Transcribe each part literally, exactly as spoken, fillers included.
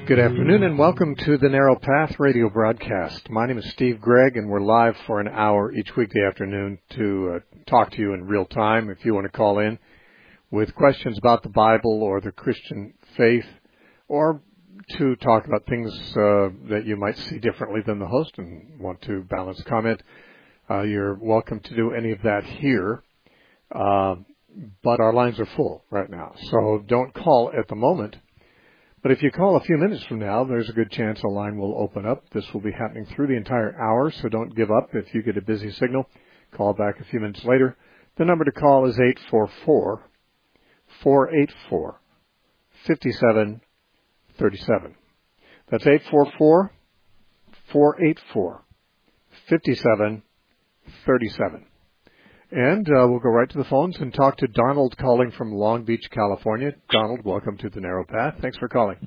Good afternoon and welcome to the Narrow Path radio broadcast. My name is Steve Gregg and we're live for an hour each weekday afternoon to uh, talk to you in real time. If you want to call in with questions about the Bible or the Christian faith, or to talk about things uh, that you might see differently than the host and want to balance comment, uh, you're welcome to do any of that here. Uh, but our lines are full right now, so don't call at the moment. But if you call a few minutes from now, there's a good chance a line will open up. This will be happening through the entire hour, so don't give up. If you get a busy signal, call back a few minutes later. The number to call is eight four four, four eight four, five seven three seven. That's eight four four, four eight four, five seven three seven. And uh, we'll go right to the phones and talk to Donald calling from Long Beach, California. Donald, welcome to the Narrow Path. Thanks for calling.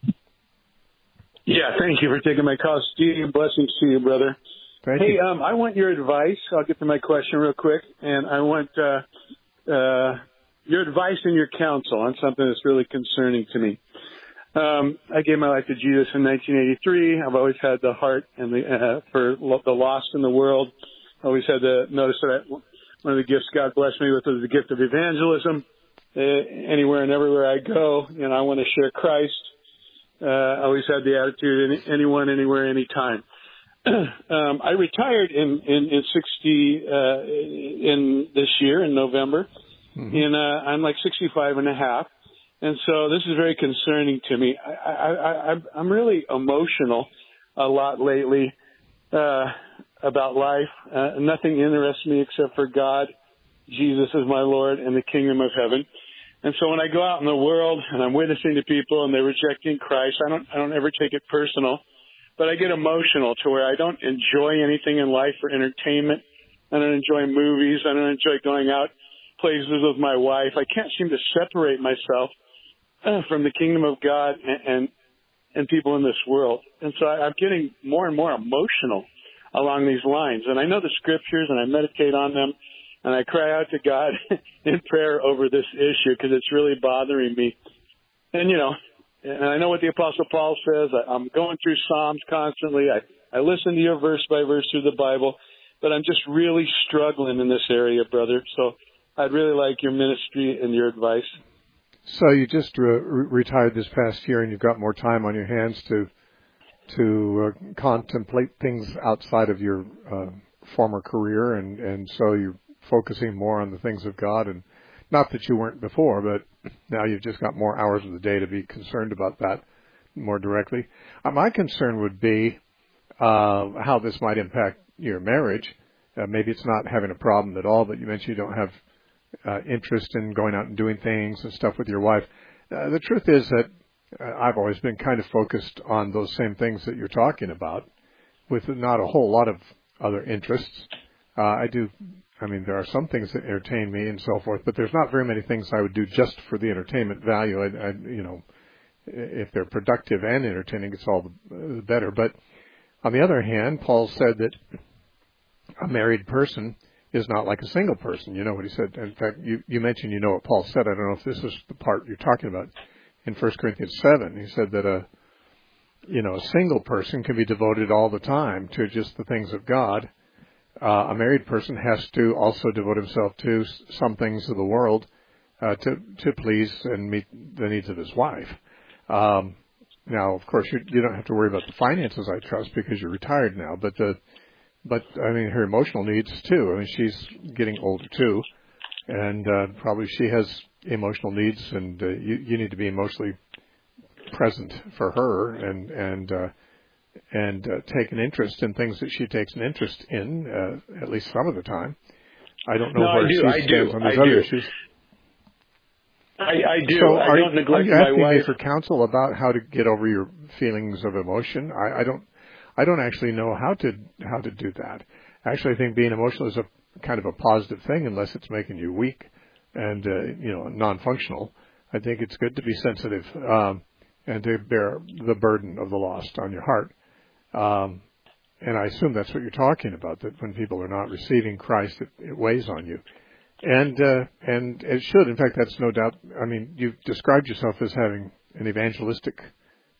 Yeah, thank you for taking my call, Steve. Blessings to you, brother. Thank hey, you. um, I want your advice. I'll get to my question real quick. And I want uh, uh, your advice and your counsel on something that's really concerning to me. Um, I gave my life to Jesus in nineteen eighty-three. I've always had the heart and the, uh, for the lost in the world. I always had the notice that I, one of the gifts God blessed me with was the gift of evangelism. Uh, anywhere and everywhere I go, you know, I want to share Christ. Uh, I always had the attitude, any, anyone, anywhere, anytime. um, I retired in, in, in sixty, uh, in this year, in November. Mm-hmm. And, uh, I'm like sixty-five and a half. And so this is very concerning to me. I, I, I, I'm really emotional a lot lately, uh, about life. Uh, nothing interests me except for God. Jesus is my Lord and the kingdom of heaven. And so when I go out in the world and I'm witnessing to people and they're rejecting Christ, I don't, I don't ever take it personal, but I get emotional to where I don't enjoy anything in life for entertainment. I don't enjoy movies. I don't enjoy going out places with my wife. I can't seem to separate myself uh, from the kingdom of God and, and, and people in this world. And so I, I'm getting more and more emotional along these lines. And I know the scriptures and I meditate on them and I cry out to God in prayer over this issue because it's really bothering me. And, you know, and I know what the Apostle Paul says. I, I'm going through Psalms constantly. I, I listen to you verse by verse through the Bible, but I'm just really struggling in this area, brother. So I'd really like your ministry and your advice. So you just re- retired this past year and you've got more time on your hands to to uh, contemplate things outside of your uh, former career, and, and so you're focusing more on the things of God, and not that you weren't before, but now you've just got more hours of the day to be concerned about that more directly. Uh, my concern would be uh, how this might impact your marriage. Uh, maybe it's not having a problem at all, but you mentioned you don't have uh, interest in going out and doing things and stuff with your wife. Uh, the truth is that I've always been kind of focused on those same things that you're talking about, with not a whole lot of other interests. Uh, I do, I mean, there are some things that entertain me and so forth, but there's not very many things I would do just for the entertainment value. I, I you know, if they're productive and entertaining, it's all the better. But on the other hand, Paul said that a married person is not like a single person. You know what he said. In fact, you, you mentioned you know what Paul said. I don't know if this is the part you're talking about. In First Corinthians seven, he said that a, you know, a single person can be devoted all the time to just the things of God. Uh, a married person has to also devote himself to some things of the world uh, to to please and meet the needs of his wife. Um, now, of course, you, you don't have to worry about the finances, I trust, because you're retired now. But the, but I mean, her emotional needs too. I mean, she's getting older too, and uh, probably she has emotional needs, and uh, you, you need to be emotionally present for her, and and uh, and uh, take an interest in things that she takes an interest in, uh, at least some of the time. I don't know no, where I do, she I stands do, on these I other do. issues. I, I do. So I are, don't neglect are you my asking wife. me for counsel about how to get over your feelings of emotion? I, I don't. I don't actually know how to how to do that. Actually, I think being emotional is a kind of a positive thing, unless it's making you weak and uh, you know non-functional. I think it's good to be sensitive um, and to bear the burden of the lost on your heart. Um, and I assume that's what you're talking about, that when people are not receiving Christ, it, it weighs on you. And uh, and it should. In fact, that's no doubt. I mean, you've described yourself as having an evangelistic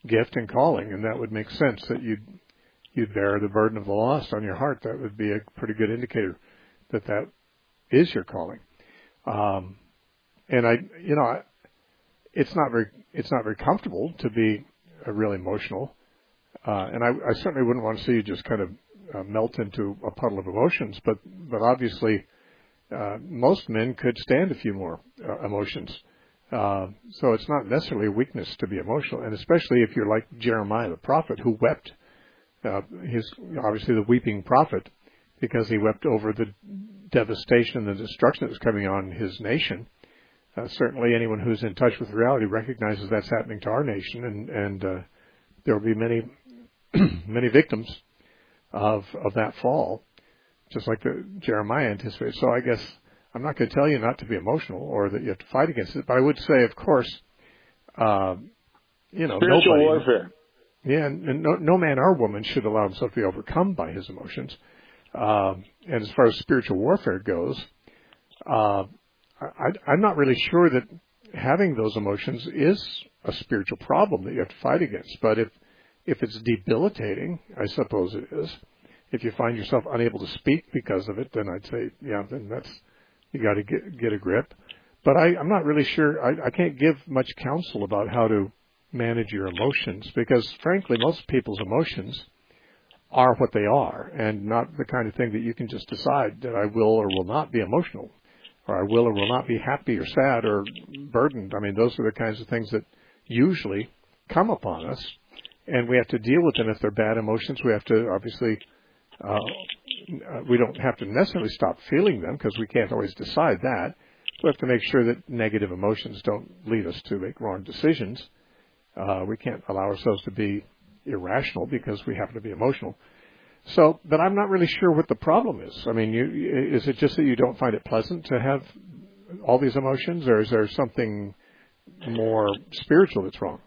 gift and calling, and that would make sense that you'd you'd bear the burden of the lost on your heart. That would be a pretty good indicator that that is your calling. Um, and I, you know, I, it's not very it's not very comfortable to be uh, really emotional, uh, and I, I certainly wouldn't want to see you just kind of uh, melt into a puddle of emotions. But but obviously, uh, most men could stand a few more uh, emotions. Uh, so it's not necessarily a weakness to be emotional, and especially if you're like Jeremiah the prophet, who wept. Uh, he's obviously the weeping prophet because he wept over the devastation and the destruction that was coming on his nation. Uh, certainly anyone who's in touch with reality recognizes that's happening to our nation, and, and uh, there will be many many victims of of that fall, just like the Jeremiah anticipated. So I guess I'm not going to tell you not to be emotional or that you have to fight against it, but I would say, of course, uh, you know, spiritual nobody, warfare. Yeah, and, and no, no man or woman should allow himself to be overcome by his emotions. Uh, and as far as spiritual warfare goes, uh, I, I'm not really sure that having those emotions is a spiritual problem that you have to fight against. But if if it's debilitating, I suppose it is. If you find yourself unable to speak because of it, then I'd say, yeah, then that's you got to get get a grip. But I, I'm not really sure. I, I can't give much counsel about how to manage your emotions, because frankly most people's emotions are what they are, and not the kind of thing that you can just decide that I will or will not be emotional, or I will or will not be happy or sad or burdened. I mean, those are the kinds of things that usually come upon us, and we have to deal with them. If they're bad emotions, we have to obviously uh, we don't have to necessarily stop feeling them, because we can't always decide that. We have to make sure that negative emotions don't lead us to make wrong decisions. Uh, we can't allow ourselves to be irrational because we happen to be emotional. So, but I'm not really sure what the problem is. I mean, you, is it just that you don't find it pleasant to have all these emotions, or is there something more spiritual that's wrong?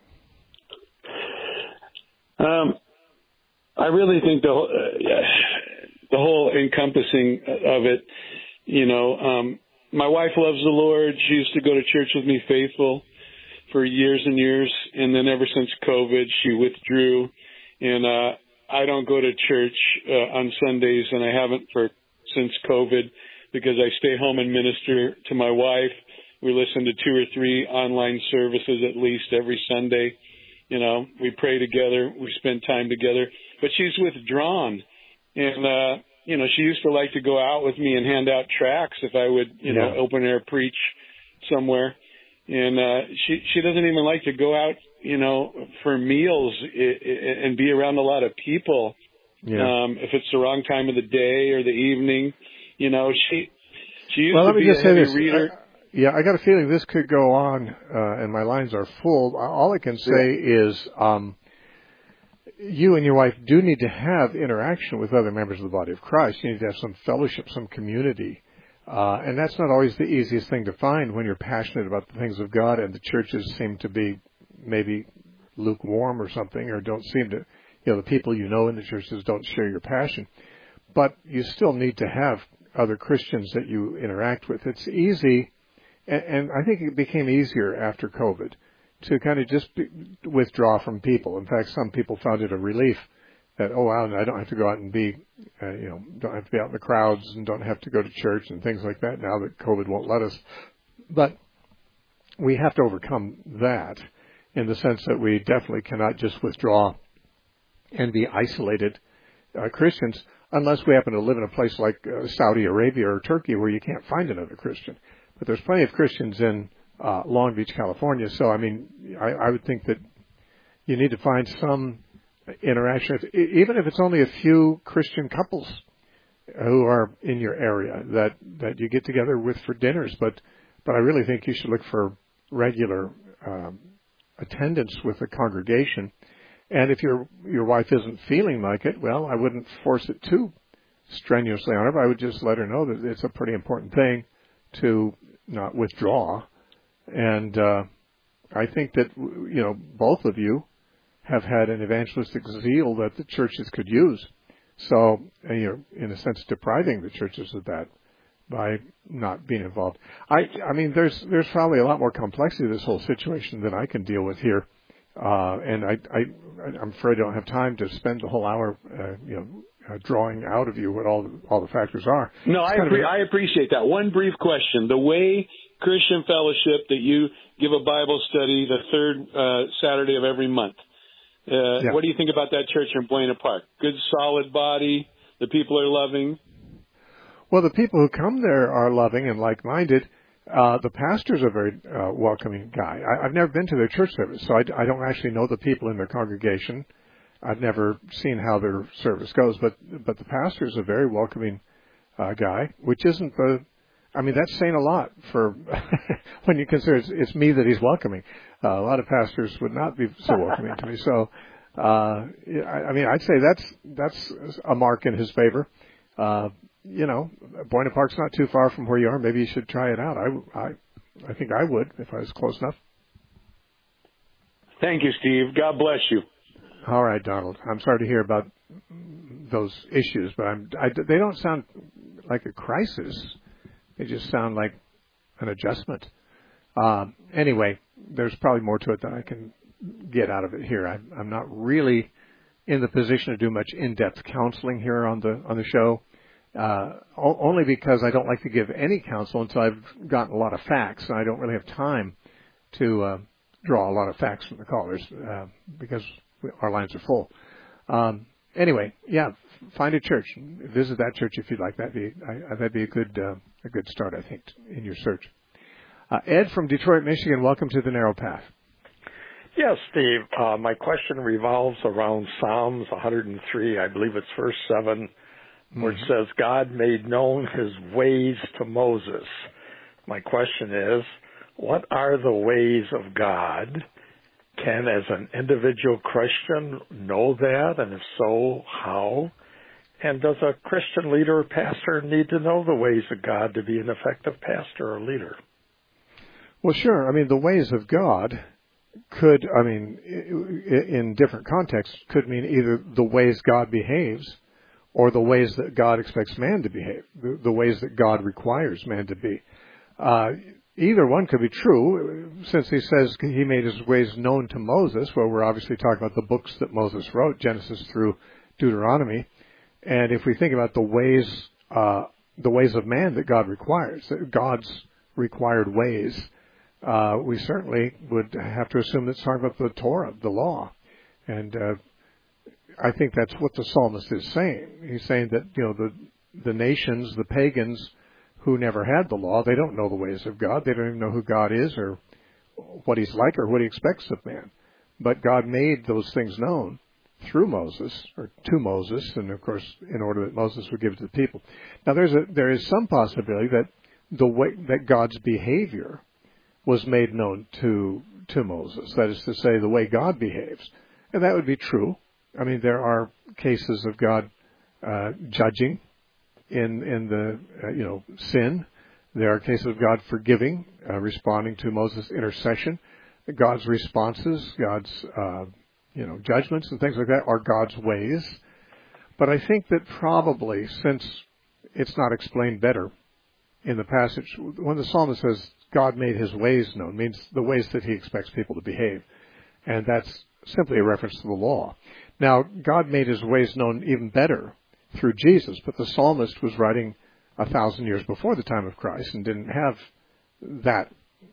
Um, I really think the whole, uh, the whole encompassing of it, you know, um, my wife loves the Lord. She used to go to church with me faithful for years and years, and then ever since COVID, she withdrew, and uh, I don't go to church uh, on Sundays, and I haven't for since COVID, because I stay home and minister to my wife. We listen to two or three online services at least every Sunday. You know, we pray together, we spend time together, but she's withdrawn, and uh, you know, she used to like to go out with me and hand out tracts if I would, you yeah. know, open air preach somewhere. And uh, she she doesn't even like to go out, you know, for meals and be around a lot of people. Yeah. Um, if it's the wrong time of the day or the evening, you know, she she used well, to be a heavy reader. I, yeah, I got a feeling this could go on, uh, and my lines are full. All I can say yeah. is um, you and your wife do need to have interaction with other members of the body of Christ. You need to have some fellowship, some community. Uh, and that's not always the easiest thing to find when you're passionate about the things of God, and the churches seem to be maybe lukewarm or something, or don't seem to, you know, the people you know in the churches don't share your passion. But you still need to have other Christians that you interact with. It's easy, and, and I think it became easier after COVID to kind of just be, withdraw from people. In fact, some people found it a relief that, oh, wow, I don't have to go out and be, uh, you know, don't have to be out in the crowds and don't have to go to church and things like that now that COVID won't let us. But we have to overcome that in the sense that we definitely cannot just withdraw and be isolated uh, Christians unless we happen to live in a place like uh, Saudi Arabia or Turkey where you can't find another Christian. But there's plenty of Christians in uh, Long Beach, California. So, I mean, I, I would think that you need to find some interaction, even if it's only a few Christian couples who are in your area that, that you get together with for dinners. But but I really think you should look for regular um, attendance with the congregation. And if your your wife isn't feeling like it, well, I wouldn't force it too strenuously on her, but I would just let her know that it's a pretty important thing to not withdraw. And uh, I think that, you know, both of you have had an evangelistic zeal that the churches could use. So you're, in a sense, depriving the churches of that by not being involved. I, I mean, there's there's probably a lot more complexity to this whole situation than I can deal with here. Uh, and I, I, I'm afraid I don't have time to spend the whole hour, uh, you know, uh, drawing out of you what all the, all the factors are. No, I, appre- I appreciate that. One brief question. The Way Christian Fellowship that you give a Bible study the third uh, Saturday of every month. Uh, yeah. What do you think about that church in Buena Park? Good, solid body. The people are loving. Well, the people who come there are loving and like-minded. Uh, the pastor's a very uh, welcoming guy. I, I've never been to their church service, so I, I don't actually know the people in their congregation. I've never seen how their service goes, but but the pastor's a very welcoming uh, guy, which isn't the. I mean, that's saying a lot for when you consider it's, it's me that he's welcoming. Uh, a lot of pastors would not be so welcoming to me. So, uh, I, I mean, I'd say that's that's a mark in his favor. Uh, you know, Buena Park's not too far from where you are. Maybe you should try it out. I, I, I think I would if I was close enough. Thank you, Steve. God bless you. All right, Donald. I'm sorry to hear about those issues, but I'm, I, they don't sound like a crisis. They just sound like an adjustment. Um, anyway, there's probably more to it than I can get out of it here. I'm, I'm not really in the position to do much in-depth counseling here on the on the show, uh, o- only because I don't like to give any counsel until I've gotten a lot of facts, and I don't really have time to uh, draw a lot of facts from the callers uh, because our lines are full. Um, anyway, yeah, find a church, visit that church if you'd like. That'd be I, that'd be a good uh, a good start, I think, in your search. Uh, Ed from Detroit, Michigan, welcome to the Narrow Path. Yes, Steve. Uh, my question revolves around Psalms one hundred three, I believe it's verse seven, mm-hmm. where it says, God made known his ways to Moses. My question is, what are the ways of God? Can, as an individual Christian, know that? And if so, how? And does a Christian leader or pastor need to know the ways of God to be an effective pastor or leader? Well, sure. I mean, the ways of God could, I mean, in different contexts, could mean either the ways God behaves or the ways that God expects man to behave, the, the ways that God requires man to be. Uh, either one could be true. Since he says he made his ways known to Moses, well, we're obviously talking about the books that Moses wrote, Genesis through Deuteronomy. And if we think about the ways, uh, the ways of man that God requires, God's required ways, Uh, we certainly would have to assume that's talking about the Torah, the law. And uh, I think that's what the psalmist is saying. He's saying that, you know, the the nations, the pagans who never had the law, they don't know the ways of God. They don't even know who God is or what he's like or what he expects of man. But God made those things known through Moses, or to Moses, and of course in order that Moses would give it to the people. Now there's a, there is some possibility that the way that God's behavior was made known to to Moses. That is to say, the way God behaves. And that would be true. I mean, there are cases of God uh, judging in in the, uh, you know, sin. There are cases of God forgiving, uh, responding to Moses' intercession. God's responses, God's, uh, you know, judgments and things like that are God's ways. But I think that probably, since it's not explained better in the passage, when the psalmist says, God made his ways known, means the ways that he expects people to behave. And that's simply a reference to the law. Now, God made his ways known even better through Jesus, but the psalmist was writing a thousand years before the time of Christ and didn't have that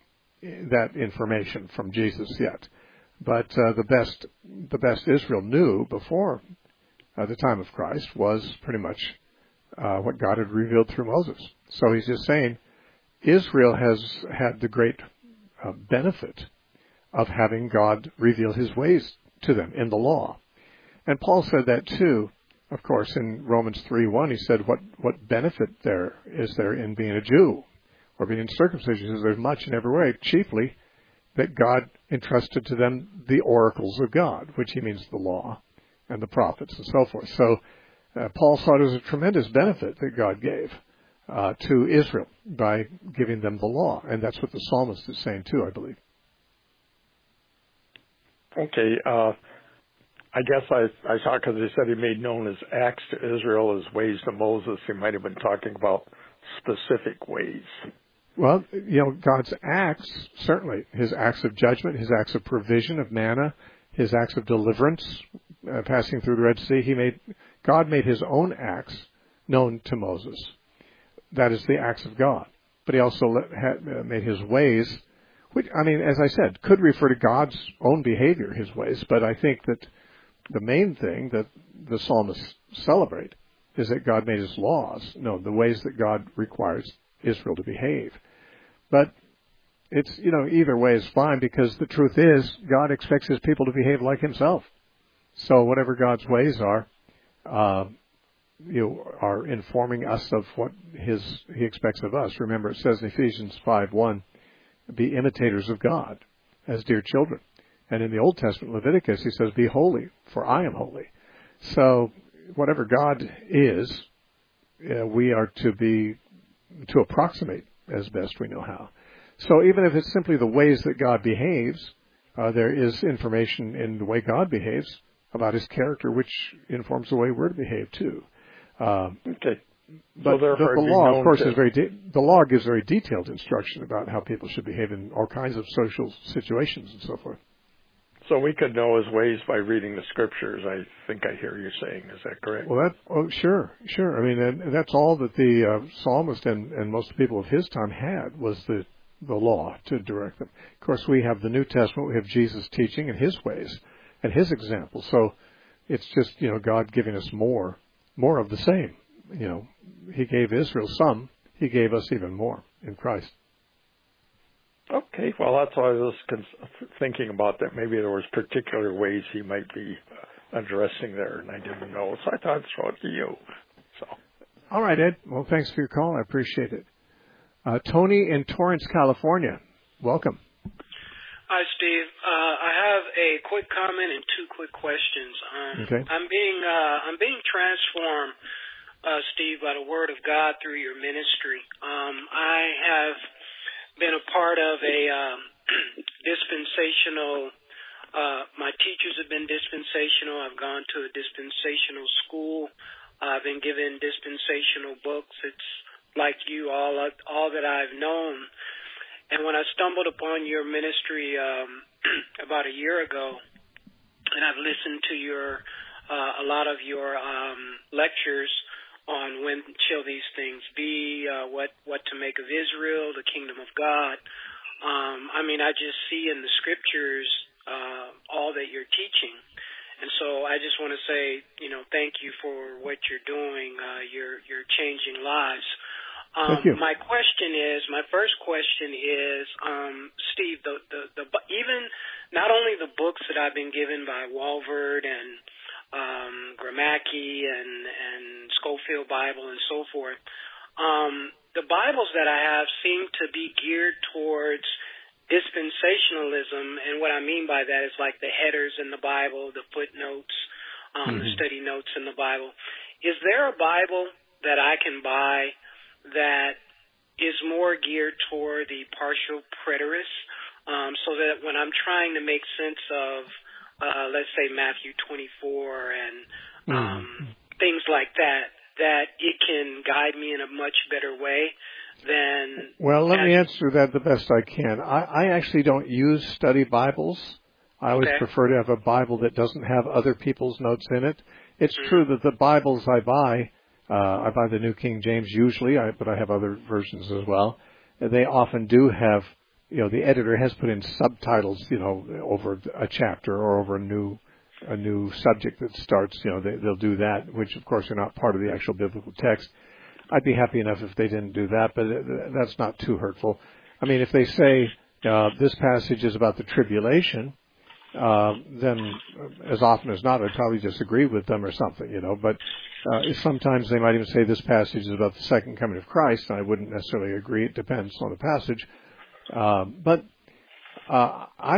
that information from Jesus yet. But uh, the best the best Israel knew before uh, the time of Christ was pretty much uh, what God had revealed through Moses. So he's just saying, Israel has had the great uh, benefit of having God reveal his ways to them in the law. And Paul said that too, of course, in Romans three one. He said, what, what benefit there is there in being a Jew or being circumcised? He says there's much in every way, chiefly that God entrusted to them the oracles of God, which he means the law and the prophets and so forth. So uh, Paul saw it as a tremendous benefit that God gave Uh, to Israel by giving them the law. And that's what the psalmist is saying too, I believe. Okay. Uh, I guess I, I thought because he said he made known his acts to Israel, his ways to Moses, he might have been talking about specific ways. Well, you know, God's acts, certainly, his acts of judgment, his acts of provision of manna his acts of deliverance, uh, passing through the Red Sea. He made God made his own acts known to Moses. That is the acts of God. But he also let, had, uh, made his ways, which, I mean, as I said, could refer to God's own behavior, his ways. But I think that the main thing that the psalmists celebrate is that God made his laws, no, the ways that God requires Israel to behave. But it's, you know, either way is fine, because the truth is God expects his people to behave like himself. So whatever God's ways are, uh, you know, are informing us of what his he expects of us. Remember, it says in Ephesians five one, be imitators of God as dear children. And in the Old Testament, Leviticus, he says, be holy, for I am holy. So whatever God is, uh, we are to be, to approximate as best we know how. So even if it's simply the ways that God behaves, uh, there is information in the way God behaves about his character, which informs the way we're to behave too. Um, okay. But so the, the law, of course, to... is very de- the law gives very detailed instruction about how people should behave in all kinds of social situations and so forth. So we could know his ways by reading the scriptures, I think I hear you saying. Is that correct? Well, that, oh, sure, sure. I mean, and that's all that the uh, psalmist and, and most people of his time had, was the, the law to direct them. Of course, we have the New Testament, we have Jesus' teaching and his ways and his example. So it's just, you know, God giving us more, more of the same. You know, he gave Israel some, he gave us even more in Christ. Okay, well, that's what I was thinking about, that maybe there was particular ways he might be addressing there, and I didn't know, so I thought I'd throw it to you. So, all right, Ed. Well, thanks for your call. I appreciate it. Uh, Tony in Torrance, California. Welcome. Hi, Steve. Uh, I have a quick comment and two quick questions. Um, okay. I'm being uh, I'm being transformed, uh, Steve, by the Word of God through your ministry. Um, I have been a part of a um, dispensational, uh, my teachers have been dispensational. I've gone to a dispensational school. I've been given dispensational books. It's like you, all all that I've known. And when I stumbled upon your ministry um, about a year ago, and I've listened to your uh, a lot of your um, lectures on when shall these things be, uh, what what to make of Israel, the kingdom of God. Um, I mean, I just see in the scriptures uh, all that you're teaching. And so I just want to say, you know, thank you for what you're doing. Uh, you're you're changing lives. Um, thank you. My question is, my first question is, um, Steve, the, the, the even not only the books that I've been given by Walvoord and Um, Gramacki and, and Schofield Bible and so forth. Um, the Bibles that I have seem to be geared towards dispensationalism, and what I mean by that is like the headers in the Bible, the footnotes, um, mm-hmm. the study notes in the Bible. Is there a Bible that I can buy that is more geared toward the partial preterist, um, so that when I'm trying to make sense of Uh, let's say Matthew twenty-four and um, mm. things like that, that it can guide me in a much better way than... Well, let me answer that the best I can. I, I actually don't use study Bibles. I always okay. prefer to have a Bible that doesn't have other people's notes in it. It's mm. true that the Bibles I buy, uh, I buy the New King James usually, I, but I have other versions as well. They often do have... You know, the editor has put in subtitles, you know, over a chapter or over a new, a new subject that starts. You know, they, they'll do that, which of course are not part of the actual biblical text. I'd be happy enough if they didn't do that, but that's not too hurtful. I mean, if they say uh, this passage is about the tribulation, uh, then as often as not, I'd probably disagree with them or something, you know. But uh, sometimes they might even say this passage is about the second coming of Christ, and I wouldn't necessarily agree. It depends on the passage. Uh, but uh, I,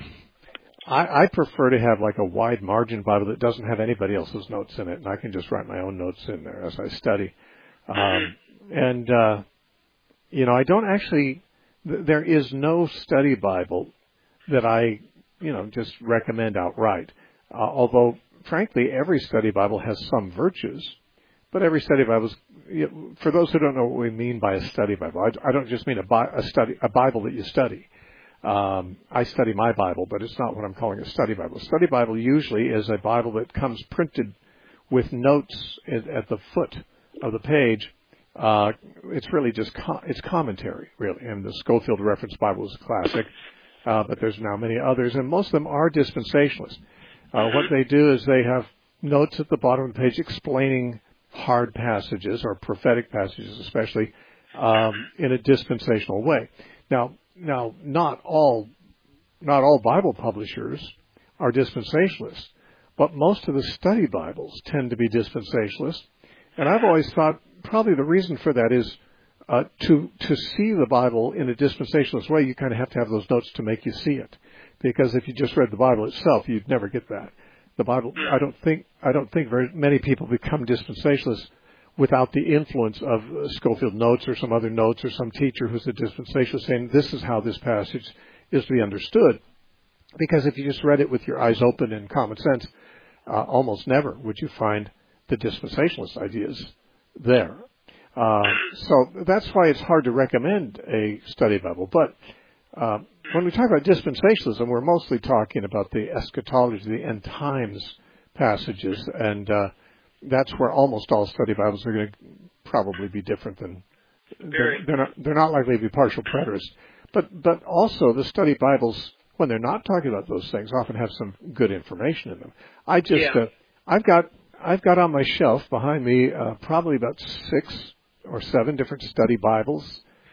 I I prefer to have like a wide margin Bible that doesn't have anybody else's notes in it, and I can just write my own notes in there as I study. Um, and uh, you know, I don't actually. Th- there is no study Bible that I you know just recommend outright. Uh, although, frankly, every study Bible has some virtues. But every study Bible is, for those who don't know what we mean by a study Bible, I, I don't just mean a, bi, a study, a Bible that you study. Um, I study my Bible, but it's not what I'm calling a study Bible. A study Bible usually is a Bible that comes printed with notes at, at the foot of the page. Uh, it's really just com- it's commentary, really. And the Scofield Reference Bible is a classic, uh, but there's now many others, and most of them are dispensationalists. Uh, what they do is they have notes at the bottom of the page explaining hard passages or prophetic passages, especially um, in a dispensational way. Now, now, not all not all Bible publishers are dispensationalists, but most of the study Bibles tend to be dispensationalists. And I've always thought probably the reason for that is uh, to to see the Bible in a dispensationalist way, you kind of have to have those notes to make you see it. Because if you just read the Bible itself, you'd never get that. The Bible, I don't think I don't think very many people become dispensationalists without the influence of uh, Scofield notes or some other notes or some teacher who's a dispensationalist saying this is how this passage is to be understood. Because if you just read it with your eyes open and common sense, uh, almost never would you find the dispensationalist ideas there. Uh, so that's why it's hard to recommend a study Bible. But uh, when we talk about dispensationalism, we're mostly talking about the eschatology, the end times passages, and uh, that's where almost all study Bibles are going to probably be different than they're, they're not. They're not likely to be partial preterists, but but also the study Bibles, when they're not talking about those things, often have some good information in them. I just yeah. uh, I've got I've got on my shelf behind me uh, probably about six or seven different study Bibles.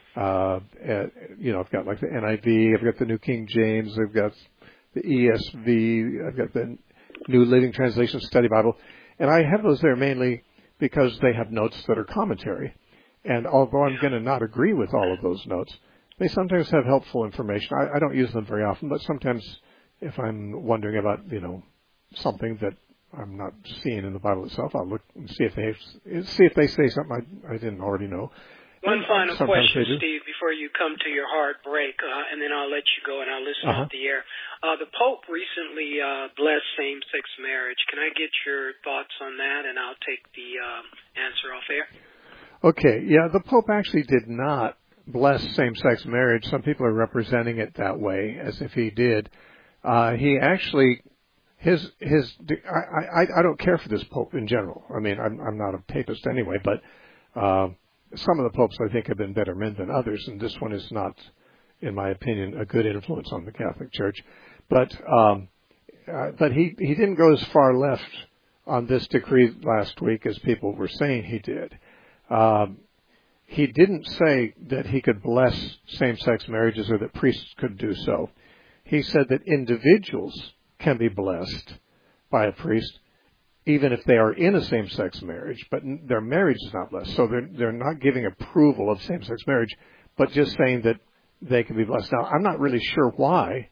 Uh, uh, you know, I've got like the N I V, I've got the New King James, I've got the E S V, I've got the New Living Translation Study Bible. And I have those there mainly because they have notes that are commentary. And although I'm going to not agree with all of those notes, they sometimes have helpful information. I, I don't use them very often, but sometimes if I'm wondering about, you know, something that I'm not seeing in the Bible itself, I'll look and see if they see if they say something I, I didn't already know. One final Sometimes question, Steve, before you come to your hard break, uh, and then I'll let you go and I'll listen uh-huh. off the air. Uh, the Pope recently uh, blessed same-sex marriage. Can I get your thoughts on that, and I'll take the um, answer off air? Okay, yeah, the Pope actually did not bless same-sex marriage. Some people are representing it that way, as if he did. Uh, he actually, his, his, I, I, I don't care for this Pope in general. I mean, I'm, I'm not a papist anyway, but, uh, some of the popes, I think, have been better men than others, and this one is not, in my opinion, a good influence on the Catholic Church. But um, uh, but he, he didn't go as far left on this decree last week as people were saying he did. Um, he didn't say that he could bless same-sex marriages or that priests could do so. He said that individuals can be blessed by a priest even if they are in a same-sex marriage, but their marriage is not blessed. So they're, they're not giving approval of same-sex marriage, but just saying that they can be blessed. Now, I'm not really sure why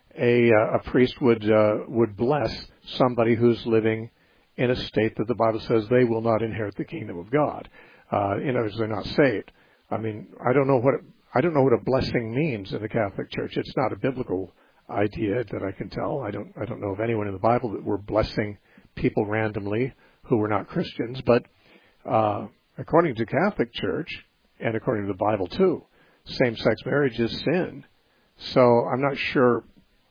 a, uh, a priest would, uh, would bless somebody who's living in a state that the Bible says they will not inherit the kingdom of God. Uh, in other words, they're not saved. I mean, I don't know what, it, I don't know what a blessing means in the Catholic Church. It's not a biblical idea that I can tell. I don't, I don't know of anyone in the Bible that we're blessing people randomly who were not Christians, but uh, according to Catholic Church and according to the Bible too, same-sex marriage is sin. So I'm not sure.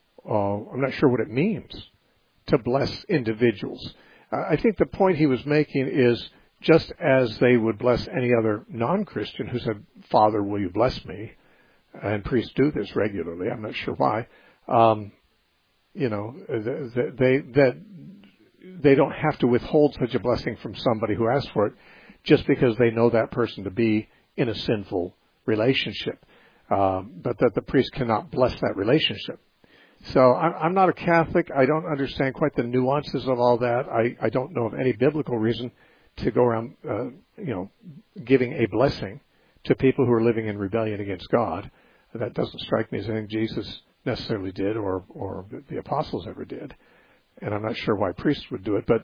Uh, I'm not sure what it means to bless individuals. Uh, I think the point he was making is just as they would bless any other non-Christian who said, "Father, will you bless me?" and priests do this regularly. I'm not sure why. Um, you know, they, they that. They don't have to withhold such a blessing from somebody who asks for it just because they know that person to be in a sinful relationship, um, but that the priest cannot bless that relationship. So I'm, I'm not a Catholic. I don't understand quite the nuances of all that. I, I don't know of any biblical reason to go around, uh, you know, giving a blessing to people who are living in rebellion against God. That doesn't strike me as anything Jesus necessarily did or, or the apostles ever did. And I'm not sure why priests would do it, but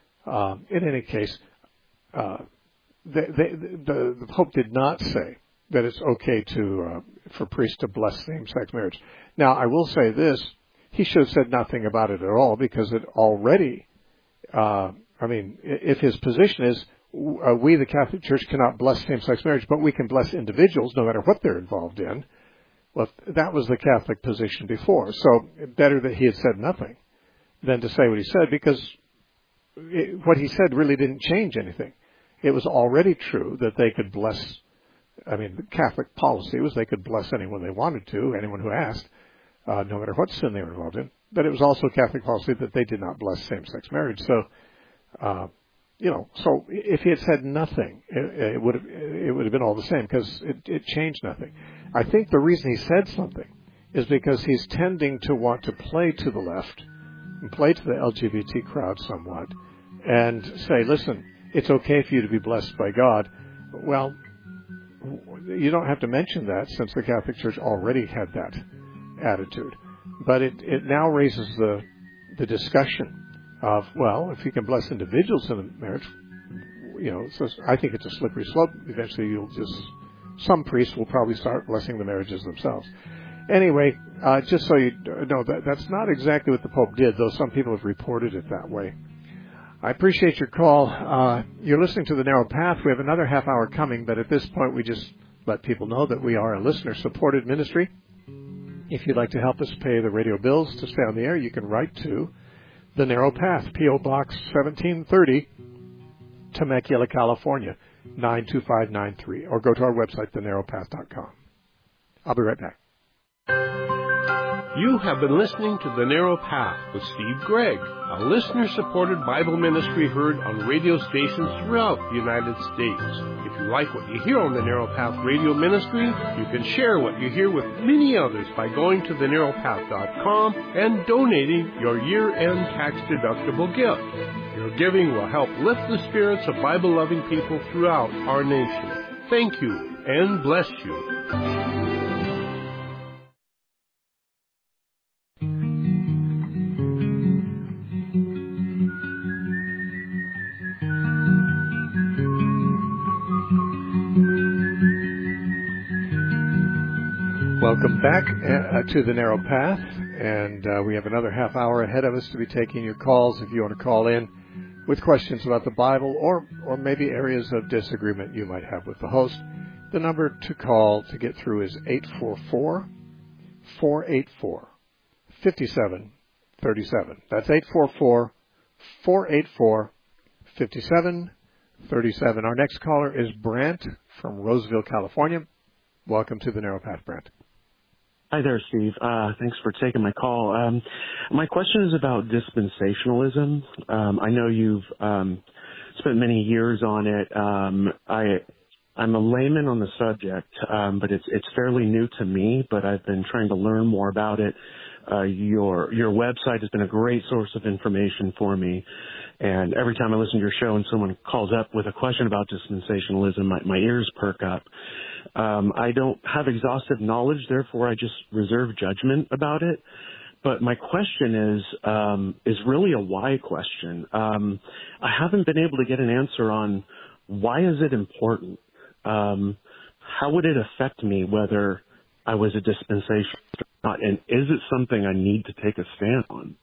um, in any case, uh, they, they, the, the Pope did not say that it's okay to uh, for priests to bless same-sex marriage. Now, I will say this: he should have said nothing about it at all, because it already. Uh, I mean, if his position is uh, we, the Catholic Church, cannot bless same-sex marriage, but we can bless individuals no matter what they're involved in, Well, that was the Catholic position before. So better that he had said nothing than to say what he said, because it, what he said really didn't change anything. It was already true that they could bless, I mean, the Catholic policy was they could bless anyone they wanted to, anyone who asked, uh, no matter what sin they were involved in. But it was also Catholic policy that they did not bless same-sex marriage. So, uh, you know, so if he had said nothing, it, it would have it would have been all the same, because it, it changed nothing. I think the reason he said something is because he's tending to want to play to the left and play to the L G B T crowd somewhat and say, listen, it's okay for you to be blessed by God. Well, you don't have to mention that, since the Catholic Church already had that attitude. But it, it now raises the the discussion of, well, if you can bless individuals in a marriage, you know, so I think it's a slippery slope. Eventually you'll just, some priests will probably start blessing the marriages themselves. Anyway, uh, just so you know, that that's not exactly what the Pope did, though some people have reported it that way. I appreciate your call. Uh, you're listening to The Narrow Path. We have another half hour coming, but at this point we just let people know that we are a listener-supported ministry. If you'd like to help us pay the radio bills to stay on the air, you can write to The Narrow Path, P O. Box seventeen thirty, Temecula, California, nine two five nine three, or go to our website, the narrow path dot com. I'll be right back. You have been listening to The Narrow Path with Steve Gregg, a listener-supported Bible ministry heard on radio stations throughout the United States. If you like what you hear on The Narrow Path radio ministry, you can share what you hear with many others by going to the narrow path dot com and donating your year-end tax-deductible gift. Your giving will help lift the spirits of Bible-loving people throughout our nation. Thank you, and bless you. Welcome back uh, to The Narrow Path, and uh, we have another half hour ahead of us to be taking your calls. If you want to call in with questions about the Bible, or or maybe areas of disagreement you might have with the host, the number to call to get through is eight four four, four eight four, five seven three seven. That's eight four four, four eight four, five seven three seven. Our next caller is Brant from Roseville, California. Welcome to The Narrow Path, Brant. Hi there, Steve. Uh, thanks for taking my call. Um, my question is about dispensationalism. Um, I know you've um, spent many years on it. Um, I, I'm a layman on the subject, um, but it's it's fairly new to me. But I've been trying to learn more about it. Uh, your your website has been a great source of information for me. And every time I listen to your show and someone calls up with a question about dispensationalism, my, my ears perk up. Um, I don't have exhaustive knowledge, therefore I just reserve judgment about it. But my question is um, is really a why question. Um, I haven't been able to get an answer on why is it important? Um, how would it affect me whether I was a dispensationalist or not? And is it something I need to take a stand on?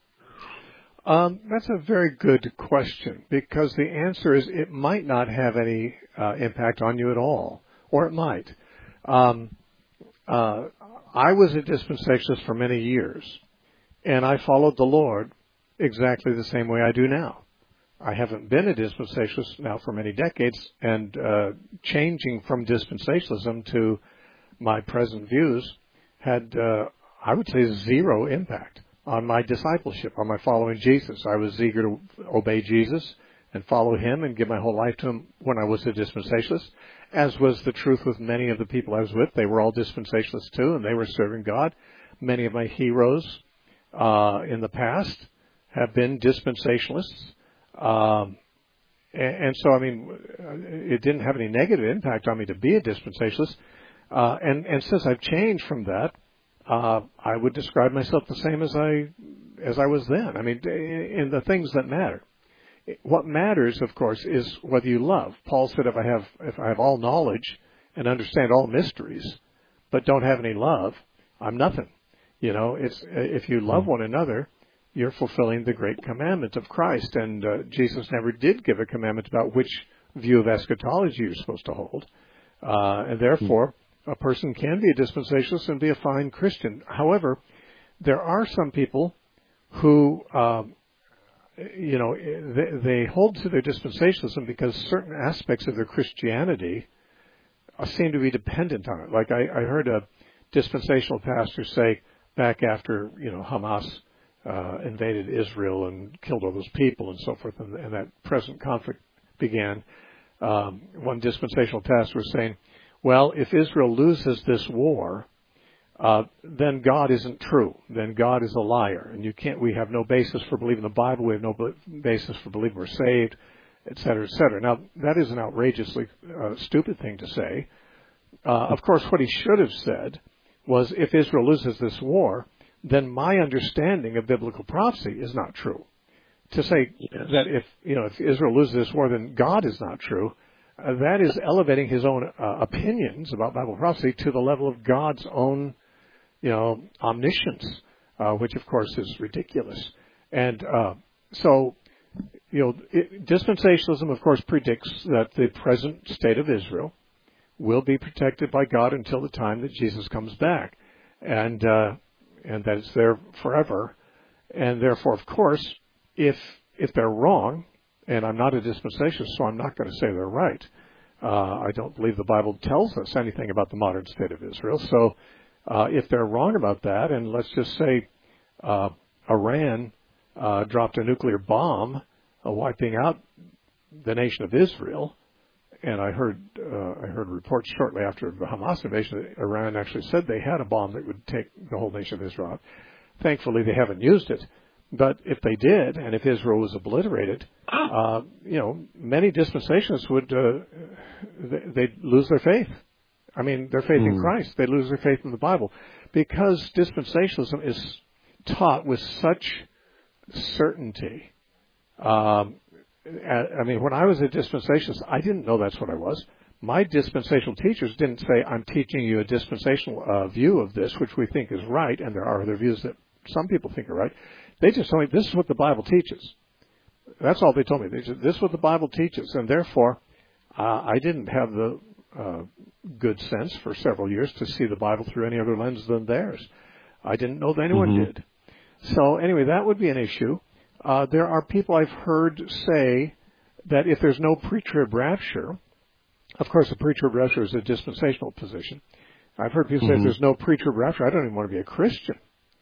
Um, that's a very good question, because the answer is it might not have any uh, impact on you at all, or it might. Um, uh, I was a dispensationalist for many years, and I followed the Lord exactly the same way I do now. I haven't been a dispensationalist now for many decades, and uh, changing from dispensationalism to my present views had, uh, I would say, zero impact on my discipleship, on my following Jesus. I was eager to obey Jesus and follow him and give my whole life to him when I was a dispensationalist, as was the truth with many of the people I was with. They were all dispensationalists too, and they were serving God. Many of my heroes uh, in the past have been dispensationalists. Um, and, and so, I mean, it didn't have any negative impact on me to be a dispensationalist. Uh, and, and since I've changed from that, Uh, I would describe myself the same as I as I was then. I mean, in the things that matter. What matters, of course, is whether you love. Paul said, "If I have if I have all knowledge and understand all mysteries, but don't have any love, I'm nothing." You know, it's if you love one another, you're fulfilling the great commandment of Christ. And uh, Jesus never did give a commandment about which view of eschatology you're supposed to hold, uh, and therefore, a person can be a dispensationalist and be a fine Christian. However, there are some people who, um, you know, they, they hold to their dispensationalism because certain aspects of their Christianity seem to be dependent on it. Like I, I heard a dispensational pastor say back after, you know, Hamas uh, invaded Israel and killed all those people and so forth, and, and that present conflict began. Um, one dispensational pastor was saying, well, if Israel loses this war, uh, then God isn't true. Then God is a liar, and you can't. We have no basis for believing the Bible. We have no basis for believing we're saved, et cetera, et cetera. Now, that is an outrageously uh, stupid thing to say. Uh, of course, what he should have said was, if Israel loses this war, then my understanding of biblical prophecy is not true. To say yes. that if you know if Israel loses this war, then God is not true, uh, that is elevating his own uh, opinions about Bible prophecy to the level of God's own, you know, omniscience, uh, which of course is ridiculous. And uh, so, you know, it, dispensationalism, of course, predicts that the present state of Israel will be protected by God until the time that Jesus comes back, and uh, and that it's there forever. And therefore, of course, if if they're wrong, and I'm not a dispensationalist, so I'm not going to say they're right. Uh, I don't believe the Bible tells us anything about the modern state of Israel. So uh, if they're wrong about that, and let's just say uh, Iran uh, dropped a nuclear bomb, uh, wiping out the nation of Israel. And I heard uh, I heard reports shortly after the Hamas invasion that Iran actually said they had a bomb that would take the whole nation of Israel out. Thankfully, they haven't used it. But if they did, and if Israel was obliterated, uh, you know, many dispensationalists would uh, they'd lose their faith. I mean, their faith mm. in Christ. They'd lose their faith in the Bible, because dispensationalism is taught with such certainty. Um, I mean, when I was a dispensationalist, I didn't know that's what I was. My dispensational teachers didn't say, I'm teaching you a dispensational uh, view of this, which we think is right, and there are other views that some people think are right. They just told me, this is what the Bible teaches. That's all they told me. They said, this is what the Bible teaches, and therefore, uh, I didn't have the uh, good sense for several years to see the Bible through any other lens than theirs. I didn't know that anyone mm-hmm. did. So anyway, that would be an issue. Uh, there are people I've heard say that if there's no pre-trib rapture, of course the pre-trib rapture is a dispensational position. I've heard people mm-hmm. say if there's no pre-trib rapture, I don't even want to be a Christian.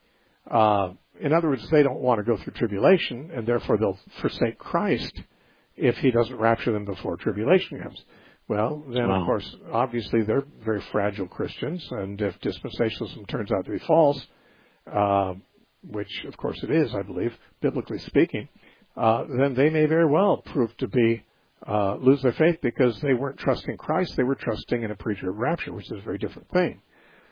Uh, in other words, they don't want to go through tribulation, and therefore they'll forsake Christ if he doesn't rapture them before tribulation comes. Well, then wow. of course, obviously they're very fragile Christians, and if dispensationalism turns out to be false, uh, which of course it is, I believe, biblically speaking, uh, then they may very well prove to be, uh, lose their faith because they weren't trusting Christ, they were trusting in a pre-trib rapture, which is a very different thing.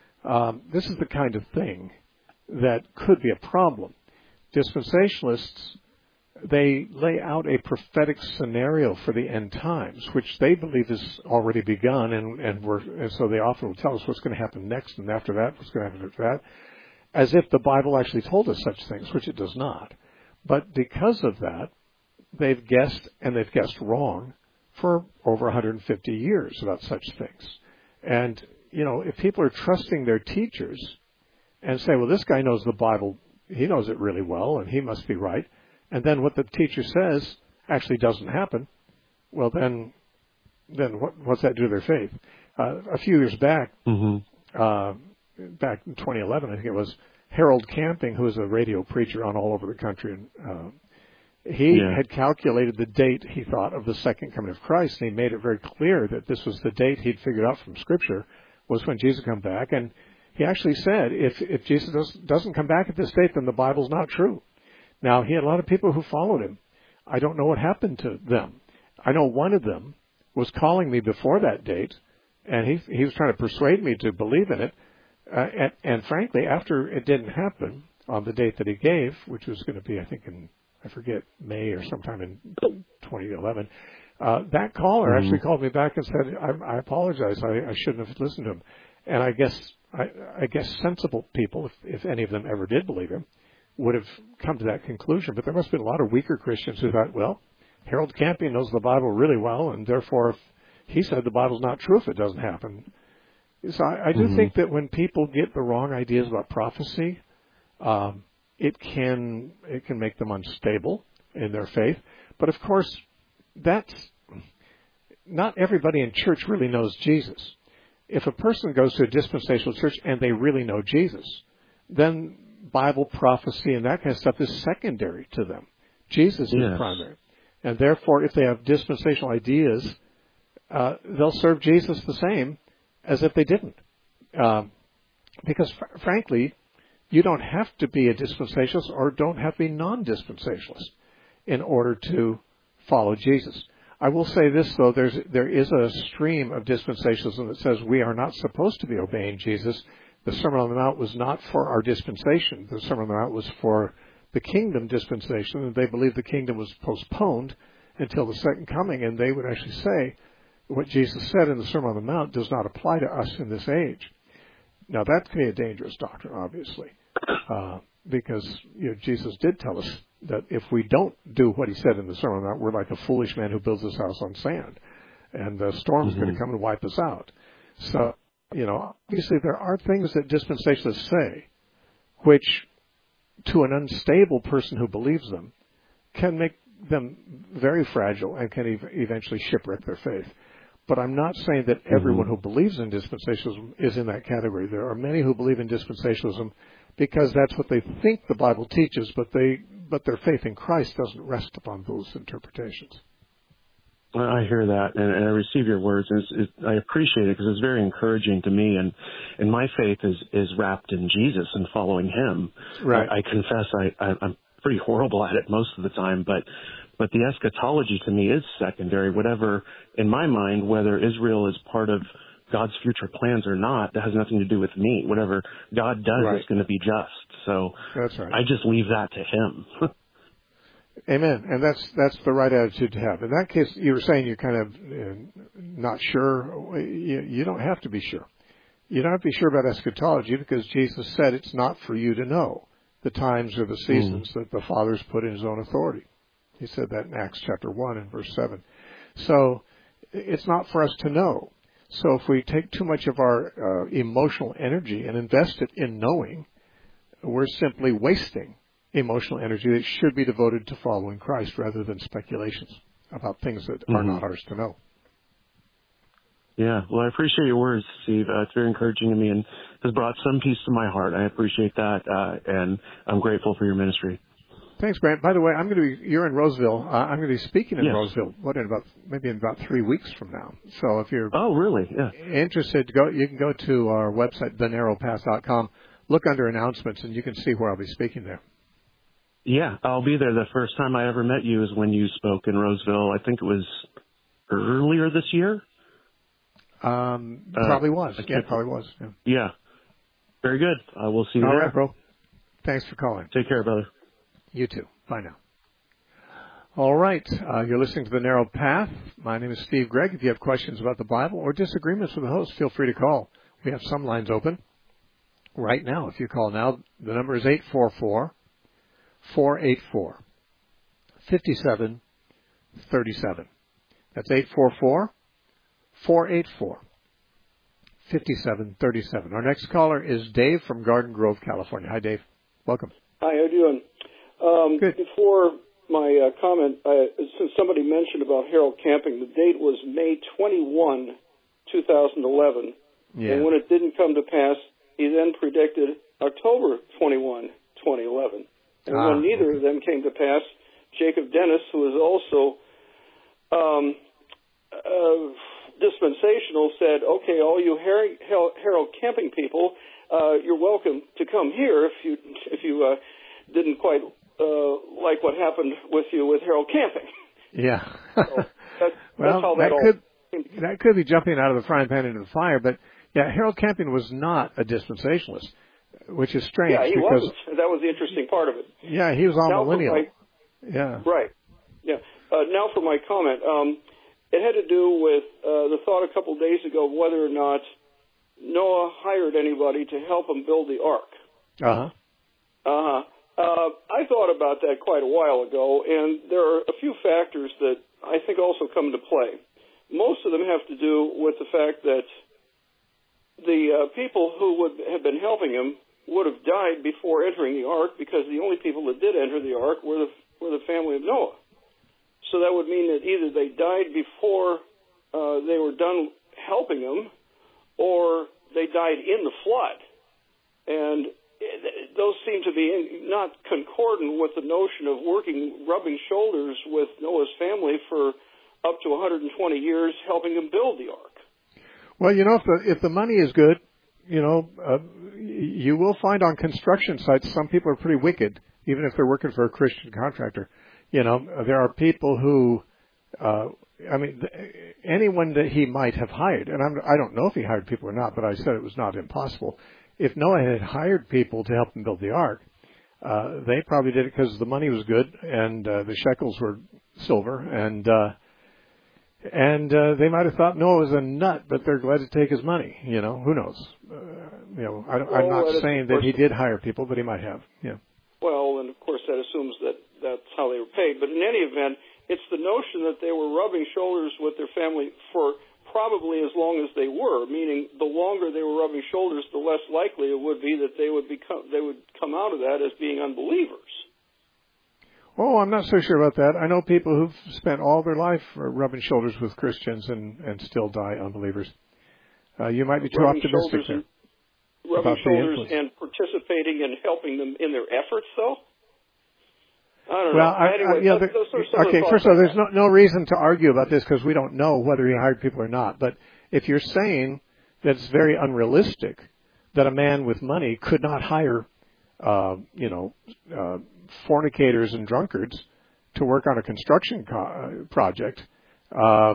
Um, this is the kind of thing that could be a problem. Dispensationalists, they lay out a prophetic scenario for the end times, which they believe has already begun, and, and, we're, and so they often will tell us what's going to happen next, and after that, what's going to happen after that, as if the Bible actually told us such things, which it does not. But because of that, they've guessed, and they've guessed wrong, for over one hundred fifty years about such things. And, you know, if people are trusting their teachers and say, well, this guy knows the Bible, he knows it really well, and he must be right, and then what the teacher says actually doesn't happen, well, then then what, what's that do to their faith? Uh, a few years back, mm-hmm. uh, back in twenty eleven, I think it was, Harold Camping, who is a radio preacher on all over the country, and uh, he yeah. had calculated the date, he thought, of the second coming of Christ, and he made it very clear that this was the date he'd figured out from Scripture, was when Jesus would come back. And he actually said, if, if Jesus does, doesn't come back at this date, then the Bible's not true. Now, he had a lot of people who followed him. I don't know what happened to them. I know one of them was calling me before that date, and he he was trying to persuade me to believe in it. Uh, and, and frankly, after it didn't happen on the date that he gave, which was going to be, I think, in, I forget, May or sometime in twenty eleven, uh, that caller mm-hmm. actually called me back and said, I, I apologize, I, I shouldn't have listened to him. And I guess I, I guess sensible people, if, if any of them ever did believe him, would have come to that conclusion. But there must have been a lot of weaker Christians who thought, well, Harold Camping knows the Bible really well, and therefore if he said the Bible's not true if it doesn't happen. So I, I do mm-hmm. think that when people get the wrong ideas about prophecy, um, it can it can make them unstable in their faith. But of course, that's not everybody in church really knows Jesus. If a person goes to a dispensational church and they really know Jesus, then Bible prophecy and that kind of stuff is secondary to them. Jesus yes. is primary. And therefore, if they have dispensational ideas, uh, they'll serve Jesus the same as if they didn't. Um, because, fr- frankly, you don't have to be a dispensationalist or don't have to be non-dispensationalist in order to follow Jesus. I will say this, though. There's, there is a stream of dispensationalism that says we are not supposed to be obeying Jesus. The Sermon on the Mount was not for our dispensation. The Sermon on the Mount was for the kingdom dispensation, and they believed the kingdom was postponed until the second coming, and they would actually say what Jesus said in the Sermon on the Mount does not apply to us in this age. Now, that can be a dangerous doctrine, obviously, uh, because you know, Jesus did tell us that if we don't do what he said in the Sermon on the Mount, we're like a foolish man who builds his house on sand, and the storm's mm-hmm. going to come and wipe us out. So, you know, obviously there are things that dispensationalists say which, to an unstable person who believes them, can make them very fragile and can ev- eventually shipwreck their faith. But I'm not saying that everyone mm-hmm. who believes in dispensationalism is in that category. There are many who believe in dispensationalism because that's what they think the Bible teaches, but they but their faith in Christ doesn't rest upon those interpretations. Well, I hear that, and, and I receive your words, and it's, it, I appreciate it because it's very encouraging to me, and, and my faith is, is wrapped in Jesus and following him. Right. I, I confess I, I, I'm pretty horrible at it most of the time, but but the eschatology to me is secondary. Whatever, in my mind, whether Israel is part of God's future plans or not, that has nothing to do with me. Whatever God does right. is going to be just. So that's right. I just leave that to him. Amen. And that's that's the right attitude to have. In that case, you were saying you're kind of uh, not sure. You, you don't have to be sure. You don't have to be sure about eschatology because Jesus said it's not for you to know the times or the seasons mm. that the Father's put in his own authority. He said that in Acts chapter one and verse seven. So it's not for us to know. So if we take too much of our uh, emotional energy and invest it in knowing, we're simply wasting emotional energy that should be devoted to following Christ rather than speculations about things that mm-hmm. are not ours to know. Yeah, well, I appreciate your words, Steve. Uh, it's very encouraging to me and has brought some peace to my heart. I appreciate that, uh, and I'm grateful for your ministry. Thanks, Brant. By the way, I'm going to be, you're in Roseville. Uh, I'm going to be speaking in yes. Roseville, what, in about, maybe in about three weeks from now. So if you're oh, really? Yeah. interested, go, you can go to our website, the narrow path dot com, look under announcements, and you can see where I'll be speaking there. Yeah, I'll be there. The first time I ever met you is when you spoke in Roseville. I think it was earlier this year. Um, probably uh, was. Yeah, probably was. Yeah. yeah. Very good. I will see you All there. All right, bro. Thanks for calling. Take care, brother. You too. Bye now. All right. Uh, you're listening to The Narrow Path. My name is Steve Gregg. If you have questions about the Bible or disagreements with the host, feel free to call. We have some lines open right now. If you call now, the number is eight four four, four eight four, five seven three seven. That's eight four four, four eight four, five seven three seven. Our next caller is Dave from Garden Grove, California. Hi, Dave. Welcome. Hi, how you doing? Um, Good. Before my uh, comment, uh, since somebody mentioned about Harold Camping, the date was May twenty-first, twenty eleven. Yeah. And when it didn't come to pass, he then predicted October twenty-first, twenty eleven. And ah, when neither okay. of them came to pass, Jacob Dennis, who is also um, uh, dispensational, said, okay, all you Harry, Harold Camping people, uh, you're welcome to come here if you if you uh, didn't quite uh, like what happened with you with Harold Camping. Yeah. so that, well, that's how that, that all could that could be jumping out of the frying pan into the fire, but yeah, Harold Camping was not a dispensationalist, which is strange. Yeah, he because, wasn't. That was the interesting part of it. Yeah, he was all now millennial. My, yeah. Right. Yeah. Uh, now for my comment. Um, it had to do with uh, the thought a couple of days ago of whether or not Noah hired anybody to help him build the ark. Uh-huh. Uh-huh. Uh, I thought about that quite a while ago, and there are a few factors that I think also come into play. Most of them have to do with the fact that the uh, people who would have been helping him would have died before entering the ark, because the only people that did enter the ark were the were the family of Noah. So that would mean that either they died before uh, they were done helping him, or they died in the flood. And those seem to be not concordant with the notion of working, rubbing shoulders with Noah's family for up to one hundred twenty years, helping him build the ark. Well, you know, if the if the money is good, you know, uh, you will find on construction sites some people are pretty wicked, even if they're working for a Christian contractor. You know, there are people who, uh, I mean, anyone that he might have hired, and I'm, I don't know if he hired people or not, but I said it was not impossible. If Noah had hired people to help him build the ark, uh, they probably did it because the money was good and uh, the shekels were silver, and uh, and uh, they might have thought Noah was a nut, but they're glad to take his money. You know, who knows? Uh, you know, I, I'm well, not saying that he did hire people, but he might have. Yeah. Well, and of course that assumes that that's how they were paid. But in any event, it's the notion that they were rubbing shoulders with their family for probably as long as they were, meaning the longer they were rubbing shoulders, the less likely it would be that they would become they would come out of that as being unbelievers. Oh, I'm not so sure about that. I know people who've spent all their life rubbing shoulders with Christians and, and still die unbelievers. Uh, you might be too rubbing optimistic there. And, rubbing shoulders and participating and helping them in their efforts, though? I don't well, know. I, anyway, I, yeah, those, those there, okay, first of all, there's no, no reason to argue about this because we don't know whether he hired people or not. But if you're saying that it's very unrealistic that a man with money could not hire, uh, you know, uh, fornicators and drunkards to work on a construction co- project, uh,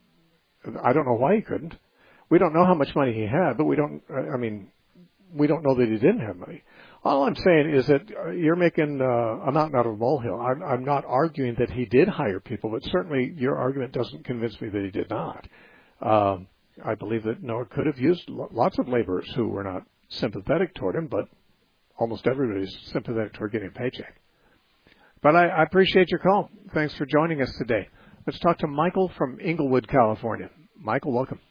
I don't know why he couldn't. We don't know how much money he had, but we don't, I mean, we don't know that he didn't have money. All I'm saying is that you're making uh, a mountain out of a molehill. I'm, I'm not arguing that he did hire people, but certainly your argument doesn't convince me that he did not. Um, I believe that Noah could have used lots of laborers who were not sympathetic toward him, but almost everybody's sympathetic toward getting a paycheck. But I, I appreciate your call. Thanks for joining us today. Let's talk to Michael from Inglewood, California. Michael, welcome.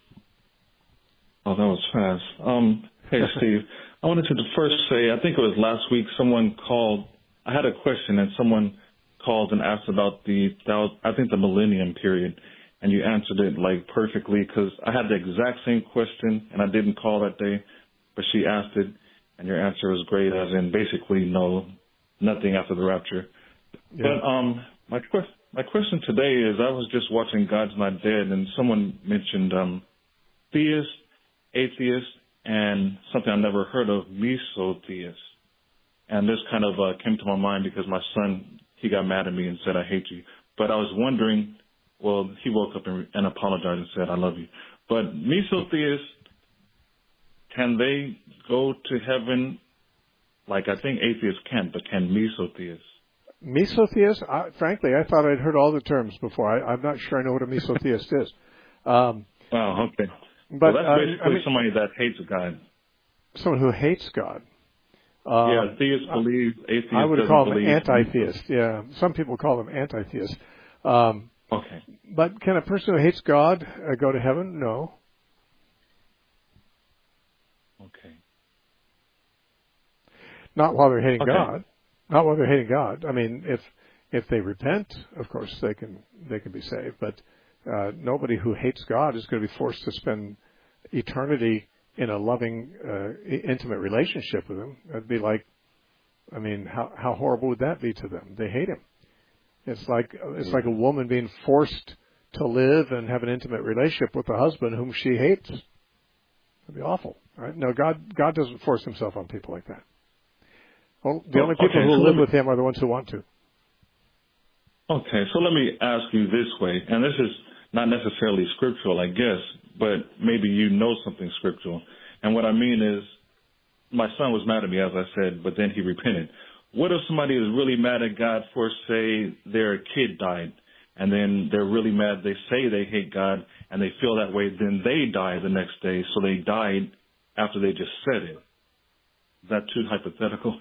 Oh, that was fast. Um, hey, Steve. I wanted to first say, I think it was last week, someone called. I had a question, and someone called and asked about the, I think, the millennium period, and you answered it, like, perfectly, because I had the exact same question, and I didn't call that day, but she asked it, and your answer was great, as in basically no, nothing after the rapture. Yeah. But um, my, que- my question today is, I was just watching God's Not Dead, and someone mentioned um, theist, atheist, and something I never heard of, mesotheist. And this kind of uh, came to my mind because my son, he got mad at me and said, I hate you. But I was wondering, well, he woke up and, and apologized and said, I love you. But mesotheists, can they go to heaven? Like, I think atheists can, but can mesotheists? Mesotheist? I, frankly, I thought I'd heard all the terms before. I, I'm not sure I know what a mesotheist is. Um, oh, okay. But well, that's basically uh, I mean, somebody that hates God. Someone who hates God. Um, yeah, theists believe, atheists I would doesn't call them believe. anti-theist. Yeah, some people call them anti-theist. Um, okay. But can a person who hates God uh, go to heaven? No. Okay. Not while they're hating okay. God. Not while they're hating God. I mean, if if they repent, of course they can they can be saved. But uh, nobody who hates God is going to be forced to spend eternity in a loving, uh, intimate relationship with Him. That'd be like, I mean, how how horrible would that be to them? They hate Him. It's like it's like a woman being forced to live and have an intimate relationship with a husband whom she hates. It'd be awful, right? No, God God doesn't force Himself on people like that. Well, the only people okay, who so live me, with Him are the ones who want to. Okay, so let me ask you this way, and this is not necessarily scriptural, I guess, but maybe you know something scriptural. And what I mean is, my son was mad at me, as I said, but then he repented. What if somebody is really mad at God for, say, their kid died, and then they're really mad, they say they hate God, and they feel that way, then they die the next day, so they died after they just said it. Is that too hypothetical?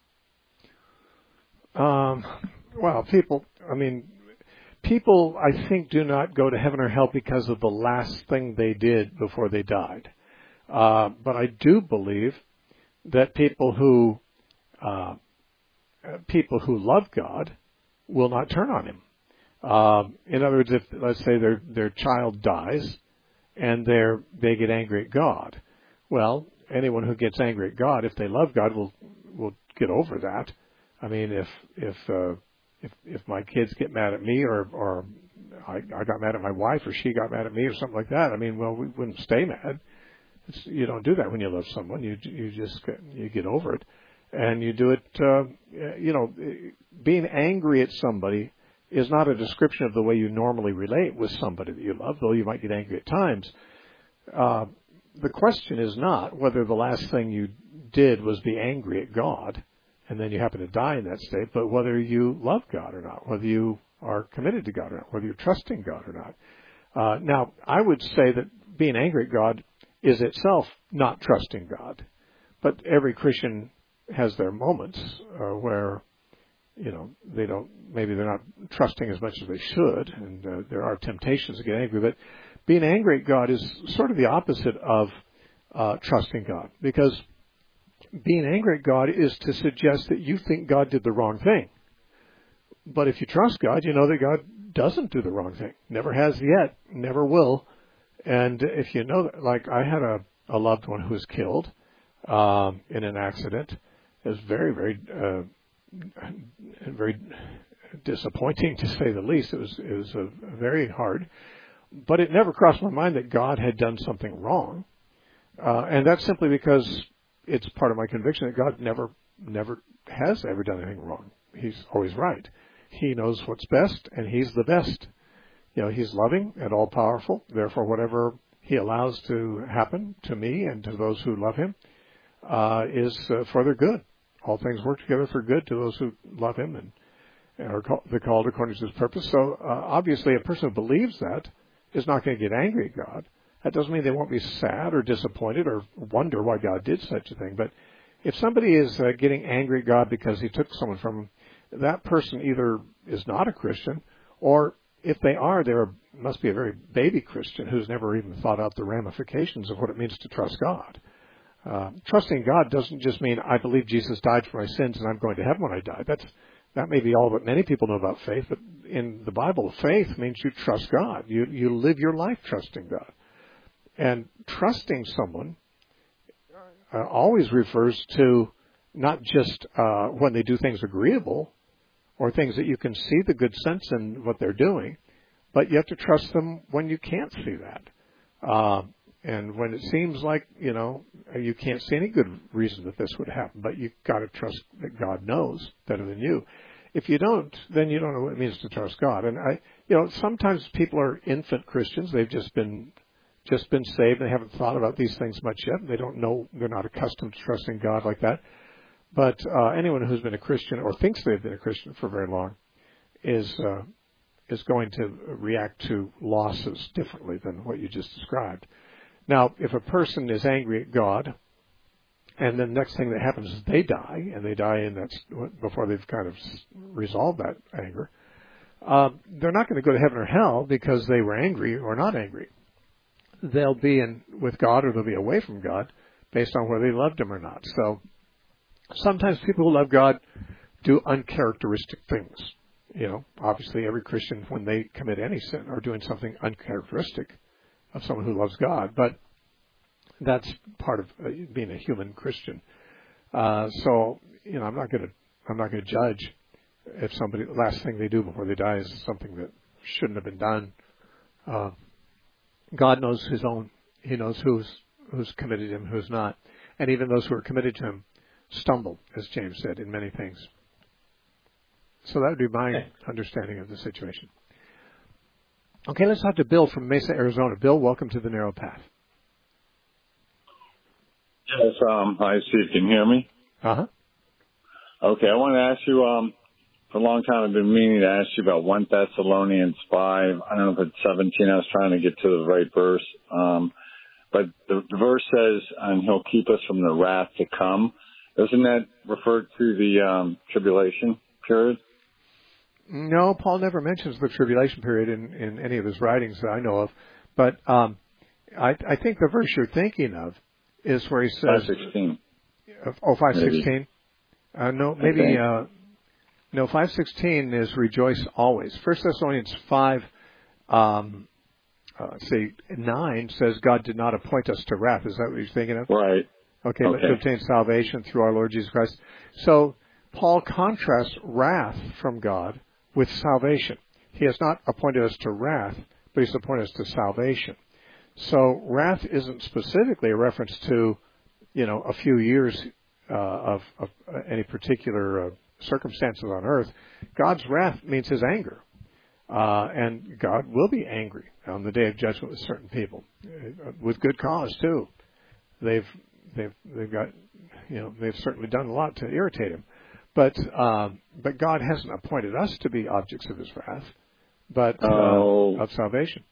Um, well, people, I mean, people, I think, do not go to heaven or hell because of the last thing they did before they died. Uh, but I do believe that people who uh, people who love God will not turn on Him. Uh, in other words, if let's say their their child dies and they're they get angry at God, well, anyone who gets angry at God, if they love God, will will get over that. I mean, if if uh, if if my kids get mad at me, or or I, I got mad at my wife, or she got mad at me, or something like that, I mean, well, we wouldn't stay mad. It's, you don't do that when you love someone. You you just you get over it, and you do it. Uh, you know, being angry at somebody is not a description of the way you normally relate with somebody that you love, though you might get angry at times. Uh, the question is not whether the last thing you did was be angry at God, and then you happen to die in that state, but whether you love God or not, whether you are committed to God or not, whether you're trusting God or not. Uh, now, I would say that being angry at God is itself not trusting God, but every Christian has their moments uh, where, you know, they don't, maybe they're not trusting as much as they should, and uh, there are temptations to get angry, but being angry at God is sort of the opposite of uh, trusting God, because being angry at God is to suggest that you think God did the wrong thing. But if you trust God, you know that God doesn't do the wrong thing. Never has yet, never will. And if you know that, like I had a, a loved one who was killed um, in an accident. It was very, very, uh, very disappointing to say the least. It was, it was a, a very hard. But it never crossed my mind that God had done something wrong. Uh, and that's simply because it's part of my conviction that God never, never has ever done anything wrong. He's always right. He knows what's best, and He's the best. You know, He's loving and all-powerful. Therefore, whatever He allows to happen to me and to those who love Him uh, is uh, for their good. All things work together for good to those who love Him and, and are call, they're called according to His purpose. So, uh, obviously, a person who believes that is not going to get angry at God. That doesn't mean they won't be sad or disappointed or wonder why God did such a thing. But if somebody is uh, getting angry at God because He took someone from Him, that person either is not a Christian, or if they are, they must be a very baby Christian who's never even thought out the ramifications of what it means to trust God. Uh, trusting God doesn't just mean I believe Jesus died for my sins and I'm going to heaven when I die. That's that may be all that many people know about faith, but in the Bible, faith means you trust God. You you live your life trusting God. And trusting someone uh, always refers to not just uh, when they do things agreeable or things that you can see the good sense in what they're doing, but you have to trust them when you can't see that. Uh, and when it seems like, you know, you can't see any good reason that this would happen, but you've got to trust that God knows better than you. If you don't, then you don't know what it means to trust God. And I, you know, sometimes people are infant Christians. They've just been just been saved. They haven't thought about these things much yet. They don't know. They're not accustomed to trusting God like that. But uh, anyone who's been a Christian or thinks they've been a Christian for very long is uh, is going to react to losses differently than what you just described. Now, if a person is angry at God, and then the next thing that happens is they die, and they die in that before they've kind of resolved that anger, uh, they're not going to go to heaven or hell because they were angry or not angry. They'll be in with God or they'll be away from God based on whether they loved Him or not. So sometimes people who love God do uncharacteristic things. You know, obviously every Christian, when they commit any sin, are doing something uncharacteristic of someone who loves God. But that's part of being a human Christian. Uh, so, you know, I'm not going to, I'm not going to judge if somebody, the last thing they do before they die is something that shouldn't have been done. Uh, God knows His own. He knows who's, who's committed to Him, who's not. And even those who are committed to Him stumble, as James said, in many things. So that would be my understanding of the situation. Okay, let's talk to Bill from Mesa, Arizona. Bill, welcome to the Narrow Path. Yes, um, hi, Steve. Can you hear me? Uh-huh. Okay, I want to ask you, um, for a long time I've been meaning to ask you about First Thessalonians five. I don't know if it's seventeen. I was trying to get to the right verse. Um, but the, the verse says, and He'll keep us from the wrath to come. Doesn't that refer to the um, tribulation period? No, Paul never mentions the tribulation period in, in any of his writings that I know of. But um, I, I think the verse you're thinking of is where he says... five sixteen. Oh, five sixteen? Uh, no, maybe... Okay. Uh, no, five sixteen is rejoice always. First Thessalonians five, um, uh, let's see, nine says God did not appoint us to wrath. Is that what you're thinking of? Right. Okay, okay. but to obtain salvation through our Lord Jesus Christ. So Paul contrasts wrath from God with salvation. He has not appointed us to wrath, but he's appointed us to salvation. So wrath isn't specifically a reference to, you know, a few years uh, of, of any particular uh, circumstances on earth. God's wrath means his anger. Uh, and God will be angry on the day of judgment with certain people, uh, with good cause too. They've they've they've got, you know, they've certainly done a lot to irritate him. But uh, but God hasn't appointed us to be objects of his wrath, but uh, oh. of salvation.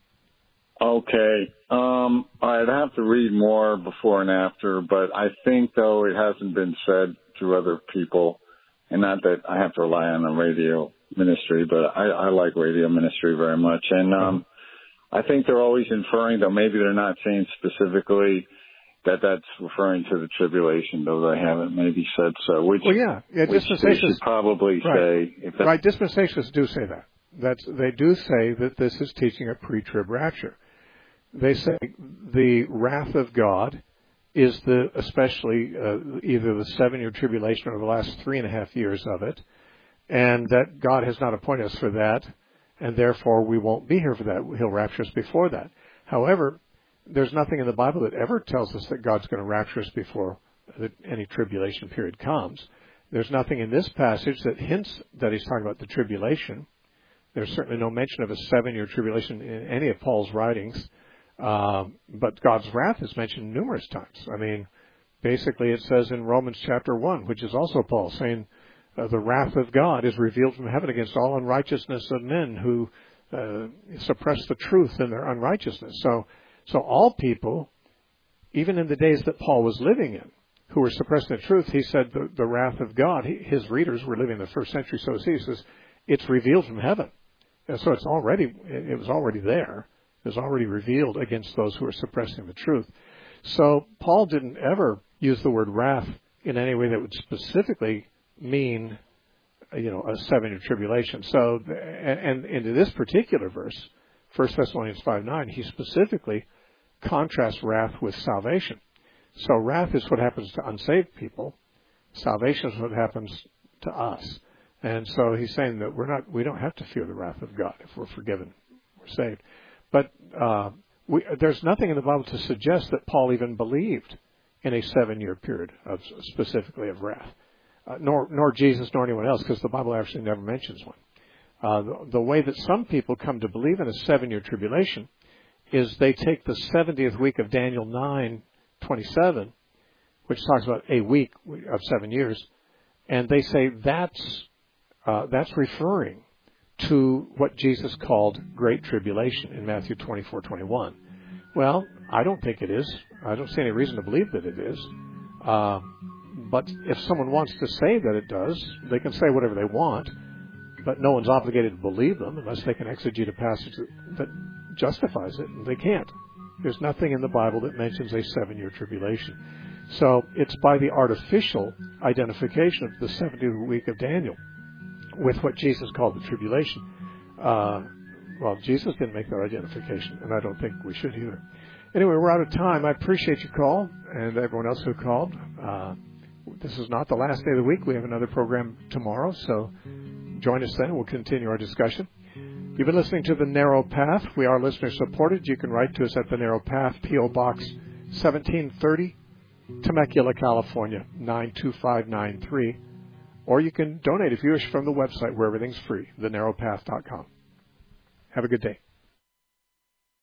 Okay. Um, I'd have to read more before and after, but I think, though, it hasn't been said to other people, and not that I have to rely on the radio ministry, but I, I like radio ministry very much. And um, I think they're always inferring, though maybe they're not saying specifically that that's referring to the tribulation, though they haven't maybe said so. Which, well, yeah, yeah which they should probably right. say. If right, dispensationalists do say that. That's, they do say that this is teaching a pre-trib rapture. They say the wrath of God is the, especially uh, either the seven-year tribulation or the last three and a half years of it, and that God has not appointed us for that, and therefore we won't be here for that. He'll rapture us before that. However, there's nothing in the Bible that ever tells us that God's going to rapture us before any tribulation period comes. There's nothing in this passage that hints that he's talking about the tribulation. There's certainly no mention of a seven-year tribulation in any of Paul's writings. Um, but God's wrath is mentioned numerous times. I mean, basically it says in Romans chapter one, which is also Paul, saying uh, the wrath of God is revealed from heaven against all unrighteousness of men who uh, suppress the truth in their unrighteousness. So, so all people, even in the days that Paul was living in, who were suppressing the truth, he said the, the wrath of God, he, his readers were living in the first century, so he says it's revealed from heaven. And so it's already, it was already there. Is already revealed against those who are suppressing the truth. So Paul didn't ever use the word wrath in any way that would specifically mean, you know, a seven-year tribulation. So, and, and in this particular verse, First Thessalonians five nine, he specifically contrasts wrath with salvation. So wrath is what happens to unsaved people. Salvation is what happens to us. And so he's saying that we're not, we don't have to fear the wrath of God if we're forgiven, we're saved. But uh, we, there's nothing in the Bible to suggest that Paul even believed in a seven-year period of specifically of wrath, uh, nor nor Jesus nor anyone else, because the Bible actually never mentions one. Uh, the, the way that some people come to believe in a seven-year tribulation is they take the seventieth week of Daniel nine twenty-seven, which talks about a week of seven years, and they say that's uh, that's referring to what Jesus called Great Tribulation in Matthew twenty-four twenty-one. Well, I don't think it is. I don't see any reason to believe that it is. Uh, but if someone wants to say that it does, they can say whatever they want, but no one's obligated to believe them unless they can exegete a passage that, that justifies it, and they can't. There's nothing in the Bible that mentions a seven-year tribulation. So it's by the artificial identification of the seventieth week of Daniel with what Jesus called the tribulation. Uh, well, Jesus didn't make that identification, and I don't think we should either. Anyway, we're out of time. I appreciate your call and everyone else who called. Uh, this is not the last day of the week. We have another program tomorrow, so join us then. We'll continue our discussion. You've been listening to The Narrow Path. We are listener-supported. You can write to us at The Narrow Path, P O. Box seventeen thirty, Temecula, California, nine two five nine three. Or you can donate if you wish from the website where everything's free, the narrow path dot com. Have a good day.